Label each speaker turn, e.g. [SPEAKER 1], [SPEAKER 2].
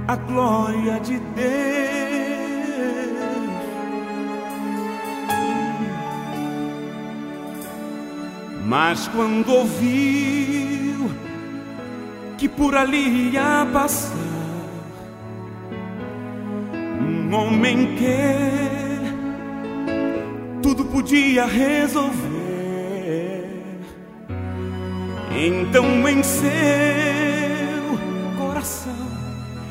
[SPEAKER 1] a glória de Deus. Mas quando ouviu que por ali ia passar um homem que tudo podia resolver, então em seu coração